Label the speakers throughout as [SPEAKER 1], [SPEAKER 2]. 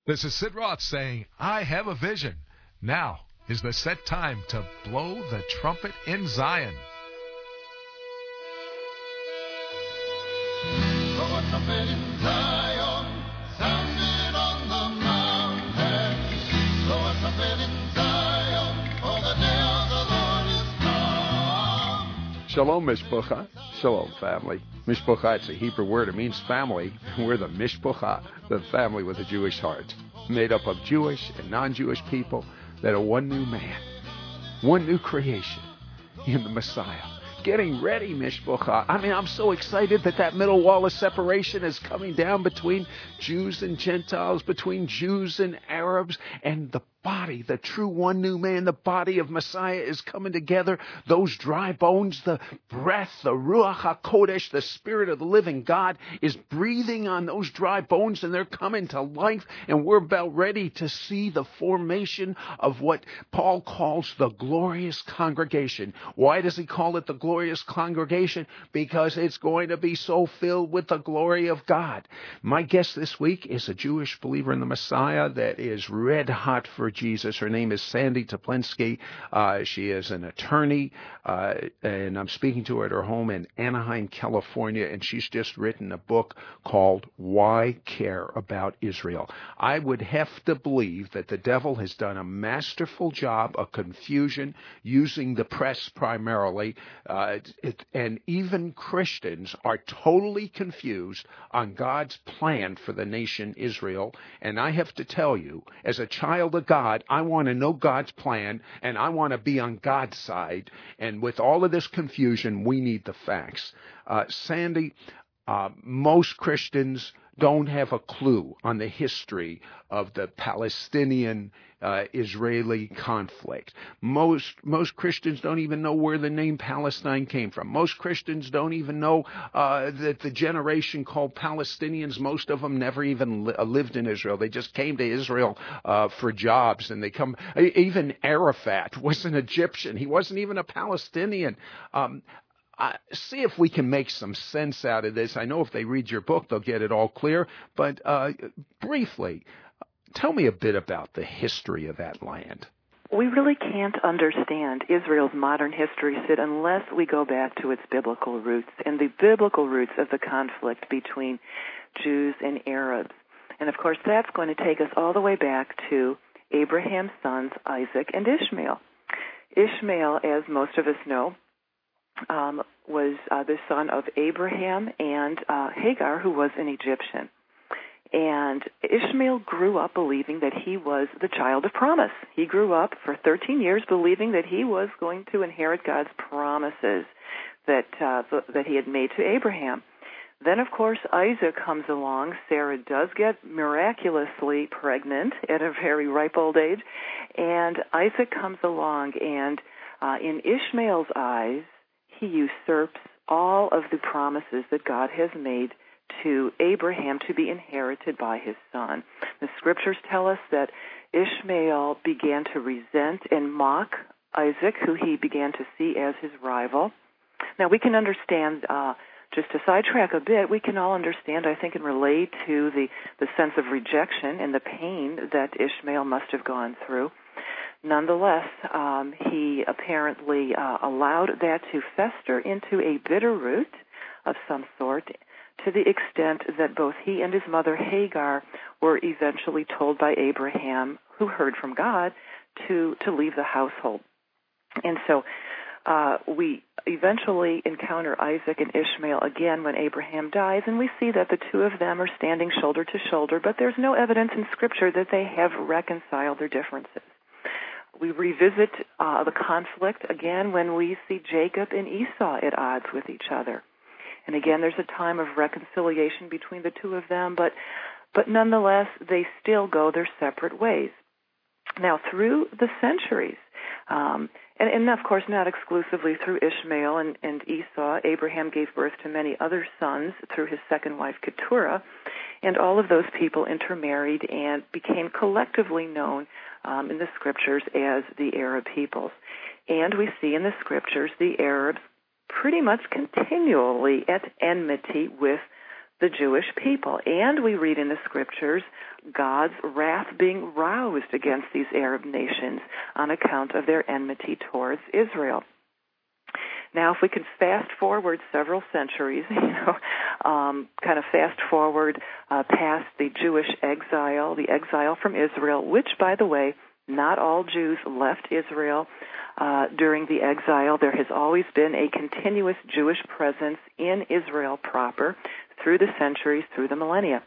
[SPEAKER 1] This is Sid Roth saying, I have a vision. Now is the set time to blow the trumpet in Zion.
[SPEAKER 2] Blow a trumpet in Zion, sound it on the mountains. Blow a trumpet in Zion, for the day of the Lord is come.
[SPEAKER 3] Shalom, Mishpucha. Shalom, family. Mishpucha, it's a Hebrew word. It means family. We're the Mishpucha, the family with a Jewish heart, made up of Jewish and non-Jewish people that are one new man, one new creation in the Messiah. Getting ready, Mishpucha. I mean, I'm so excited that middle wall of separation is coming down between Jews and Gentiles, between Jews and Arabs, and the body, the true one new man, the body of Messiah is coming together. Those dry bones, the breath, the Ruach HaKodesh, the Spirit of the living God is breathing on those dry bones, and they're coming to life, and we're about ready to see the formation of what Paul calls the glorious congregation. Why does he call it the glorious congregation? Because it's going to be so filled with the glory of God. My guest this week is a Jewish believer in the Messiah that is red hot for Jesus. Her name is Sandy Teplinsky. She is an attorney, and I'm speaking to her at her home in Anaheim, California, and she's just written a book called Why Care About Israel. I would have to believe that the devil has done a masterful job of confusion using the press primarily, and even Christians are totally confused on God's plan for the nation Israel. And I have to tell you, as a child of God, I want to know God's plan, and I want to be on God's side. And with all of this confusion, we need the facts. Sandy, most Christians don't have a clue on the history of the Palestinian Israeli conflict. Most Christians don't even know where the name Palestine came from. Most Christians don't even know that the generation called Palestinians, most of them never even lived in Israel. They just came to Israel for jobs, and they come. Even Arafat was an Egyptian. He wasn't even a Palestinian. See if we can make some sense out of this. I know if they read your book, they'll get it all clear. But briefly, tell me a bit about the history of that land.
[SPEAKER 4] We really can't understand Israel's modern history, Sid, unless we go back to its biblical roots and the biblical roots of the conflict between Jews and Arabs. And, of course, that's going to take us all the way back to Abraham's sons, Isaac and Ishmael. Ishmael, as most of us know, was the son of Abraham and Hagar, who was an Egyptian. And Ishmael grew up believing that he was the child of promise. He grew up for 13 years believing that he was going to inherit God's promises that he had made to Abraham. Then, of course, Isaac comes along. Sarah does get miraculously pregnant at a very ripe old age. And Isaac comes along, and in Ishmael's eyes, he usurps all of the promises that God has made to Abraham to be inherited by his son. The scriptures tell us that Ishmael began to resent and mock Isaac, who he began to see as his rival. Now, we can understand, just to sidetrack a bit, we can all understand, I think, and relate to the sense of rejection and the pain that Ishmael must have gone through. Nonetheless, he apparently allowed that to fester into a bitter root of some sort, to the extent that both he and his mother Hagar were eventually told by Abraham, who heard from God, to leave the household. And so we eventually encounter Isaac and Ishmael again when Abraham dies, and we see that the two of them are standing shoulder to shoulder, but there's no evidence in Scripture that they have reconciled their differences. We revisit the conflict again when we see Jacob and Esau at odds with each other. And again, there's a time of reconciliation between the two of them, but nonetheless, they still go their separate ways. Now, through the centuries, and of course not exclusively through Ishmael and Esau, Abraham gave birth to many other sons through his second wife, Keturah, and all of those people intermarried and became collectively known in the Scriptures as the Arab peoples. And we see in the Scriptures the Arabs pretty much continually at enmity with the Jewish people. And we read in the scriptures God's wrath being roused against these Arab nations on account of their enmity towards Israel. Now, if we could fast forward several centuries, kind of fast forward past the Jewish exile, the exile from Israel, which, by the way, not all Jews left Israel during the exile. There has always been a continuous Jewish presence in Israel proper through the centuries, through the millennia.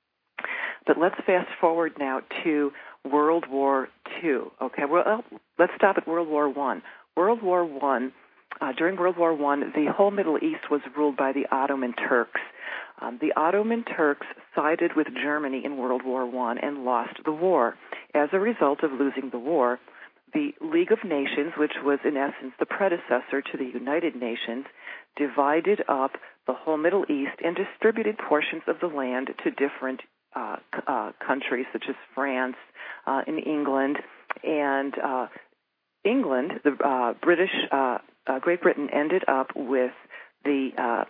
[SPEAKER 4] But let's fast forward now to World War II. Okay, well, let's stop at World War I. World War I. During World War I, the whole Middle East was ruled by the Ottoman Turks. The Ottoman Turks sided with Germany in World War I and lost the war. As a result of losing the war, the League of Nations, which was in essence the predecessor to the United Nations, divided up the whole Middle East and distributed portions of the land to different countries, such as France and England. And England, the Great Britain ended up with the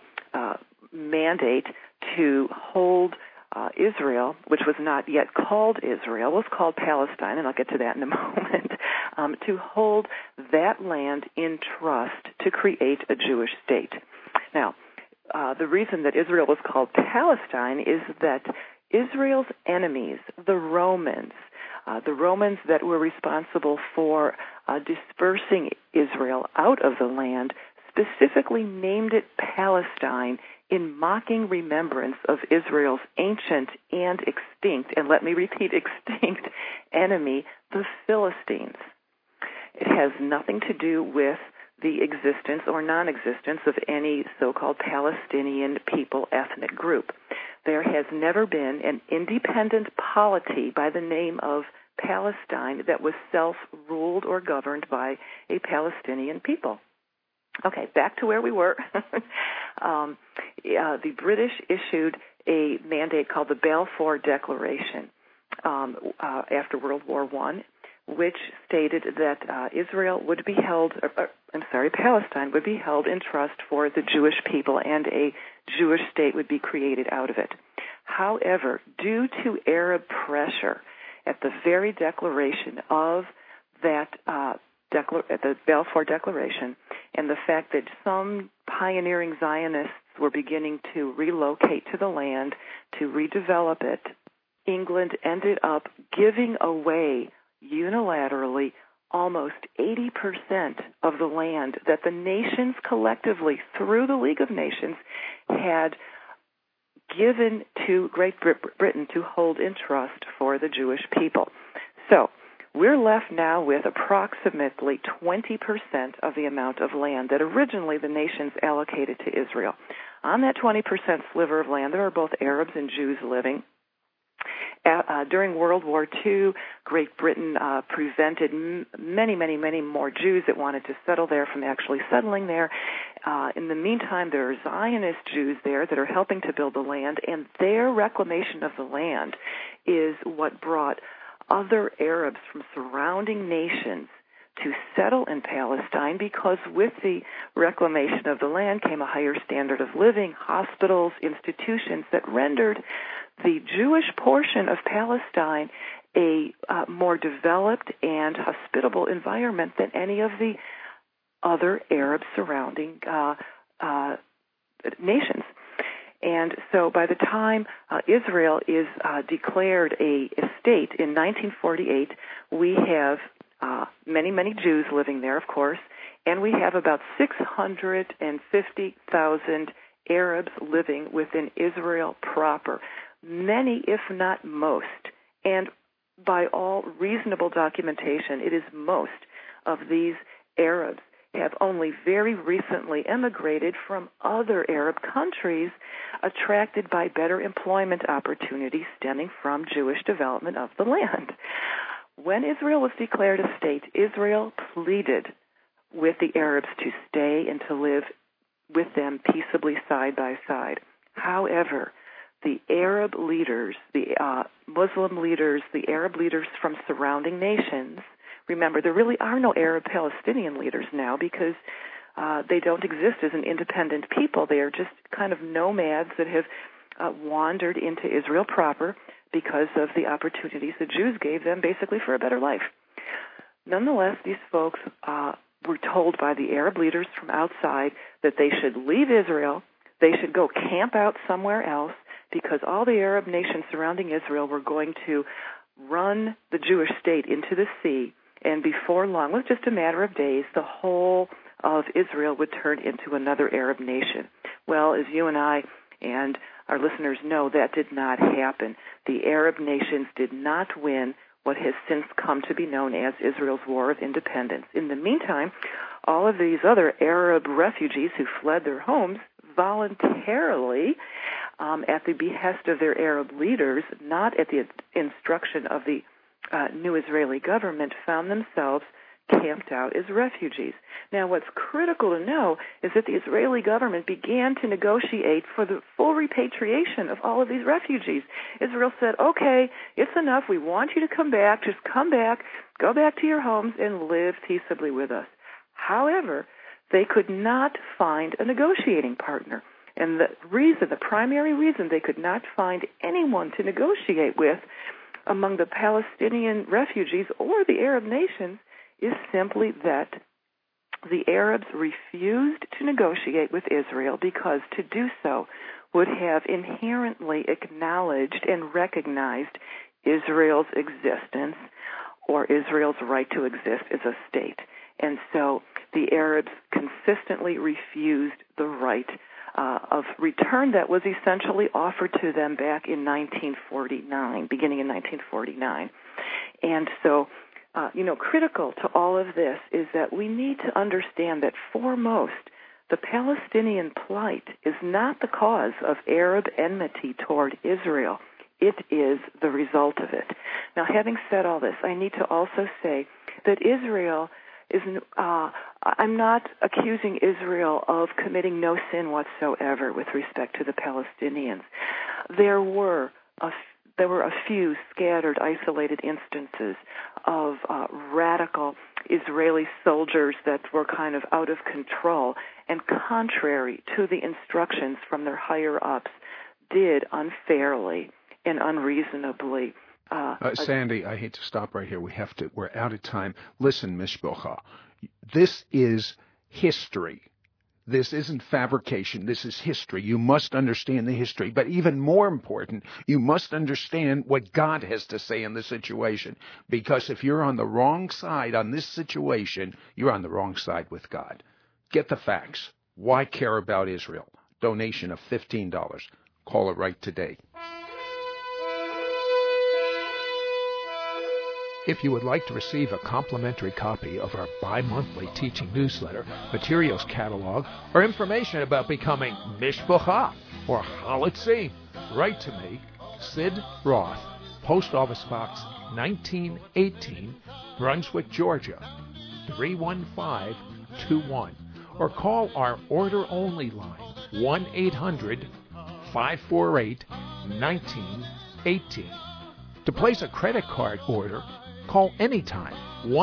[SPEAKER 4] mandate to hold Israel, which was not yet called Israel, was called Palestine, and I'll get to that in a moment, to hold that land in trust to create a Jewish state. Now, the reason that Israel was called Palestine is that Israel's enemies, the Romans that were responsible for dispersing Israel out of the land, specifically named it Palestine in mocking remembrance of Israel's ancient and extinct, and let me repeat, extinct enemy, the Philistines. It has nothing to do with the existence or non-existence of any so-called Palestinian people ethnic group. There has never been an independent polity by the name of Palestine that was self-ruled or governed by a Palestinian people. Okay, back to where we were. The British issued a mandate called the Balfour Declaration after World War I, which stated that Israel would be held, Palestine would be held in trust for the Jewish people, and a Jewish state would be created out of it. However, due to Arab pressure at the very declaration of that the Balfour Declaration, and the fact that some pioneering Zionists were beginning to relocate to the land to redevelop it, England ended up giving away unilaterally almost 80% of the land that the nations collectively, through the League of Nations, had given to Great Britain to hold in trust for the Jewish people. So we're left now with approximately 20% of the amount of land that originally the nations allocated to Israel. On that 20% sliver of land, there are both Arabs and Jews living. During World War II, Great Britain prevented many more Jews that wanted to settle there from actually settling there. In the meantime, there are Zionist Jews there that are helping to build the land, and their reclamation of the land is what brought other Arabs from surrounding nations to settle in Palestine, because with the reclamation of the land came a higher standard of living, hospitals, institutions that rendered the Jewish portion of Palestine a more developed and hospitable environment than any of the other Arab surrounding nations. And so by the time Israel is declared a state in 1948, we have many Jews living there, of course, and we have about 650,000 Arabs living within Israel proper. Many, if not most, and by all reasonable documentation, it is most of these Arabs have only very recently emigrated from other Arab countries, attracted by better employment opportunities stemming from Jewish development of the land. When Israel was declared a state, Israel pleaded with the Arabs to stay and to live with them peaceably side by side. However, the Arab leaders, the Muslim leaders, the Arab leaders from surrounding nations, remember, there really are no Arab Palestinian leaders now, because they don't exist as an independent people. They are just kind of nomads that have wandered into Israel proper because of the opportunities the Jews gave them basically for a better life. Nonetheless, these folks were told by the Arab leaders from outside that they should leave Israel, they should go camp out somewhere else, because all the Arab nations surrounding Israel were going to run the Jewish state into the sea, and before long, with just a matter of days, the whole of Israel would turn into another Arab nation. Well, as you and I and our listeners know, that did not happen. The Arab nations did not win what has since come to be known as Israel's War of Independence. In the meantime, all of these other Arab refugees who fled their homes voluntarily, at the behest of their Arab leaders, not at the instruction of the new Israeli government, found themselves camped out as refugees. Now, what's critical to know is that the Israeli government began to negotiate for the full repatriation of all of these refugees. Israel said, okay, it's enough. We want you to come back. Just come back, go back to your homes, and live peaceably with us. However, they could not find a negotiating partner. And the primary reason they could not find anyone to negotiate with among the Palestinian refugees or the Arab nations is simply that the Arabs refused to negotiate with Israel because to do so would have inherently acknowledged and recognized Israel's existence or Israel's right to exist as a state. And so the Arabs consistently refused the right of return that was essentially offered to them back in 1949, beginning in 1949. And so, critical to all of this is that we need to understand that foremost, the Palestinian plight is not the cause of Arab enmity toward Israel. It is the result of it. Now, having said all this, I need to also say that Israel is, I'm not accusing Israel of committing no sin whatsoever with respect to the Palestinians. There were a few scattered, isolated instances of radical Israeli soldiers that were kind of out of control and contrary to the instructions from their higher-ups, did unfairly and unreasonably.
[SPEAKER 3] Sandy, I hate to stop right here. We're out of time. Listen, Mishpocha, this is history. This isn't fabrication. This is history. You must understand the history. But even more important, you must understand what God has to say in the situation. Because if you're on the wrong side on this situation, you're on the wrong side with God. Get the facts. Why care about Israel? Donation of $15. Call it right today.
[SPEAKER 1] If you would like to receive a complimentary copy of our bi-monthly teaching newsletter, materials catalog, or information about becoming Mishpocha or Halitzi, write to me, Sid Roth, Post Office Box 1918, Brunswick, Georgia, 31521, or call our order-only line, 1-800-548-1918. To place a credit card order, call anytime,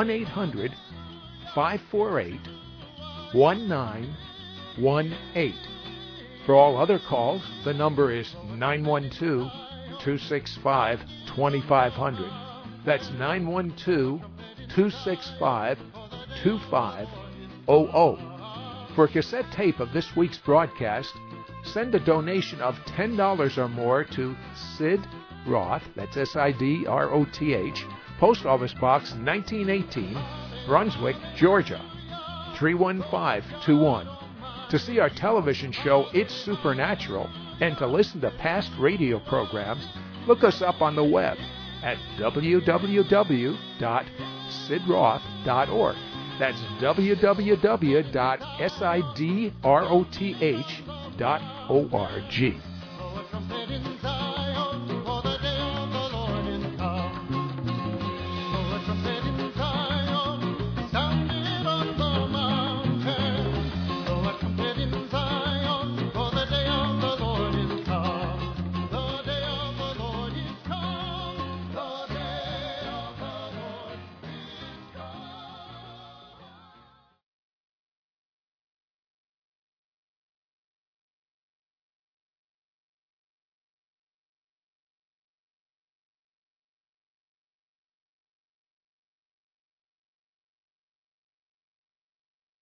[SPEAKER 1] 1-800-548-1918. For all other calls, the number is 912-265-2500. That's 912-265-2500. For a cassette tape of this week's broadcast, send a donation of $10 or more to Sid Roth, that's S-I-D-R-O-T-H, Post Office Box 1918, Brunswick, Georgia, 31521. To see our television show, It's Supernatural, and to listen to past radio programs, look us up on the web at www.sidroth.org. That's www.sidroth.org.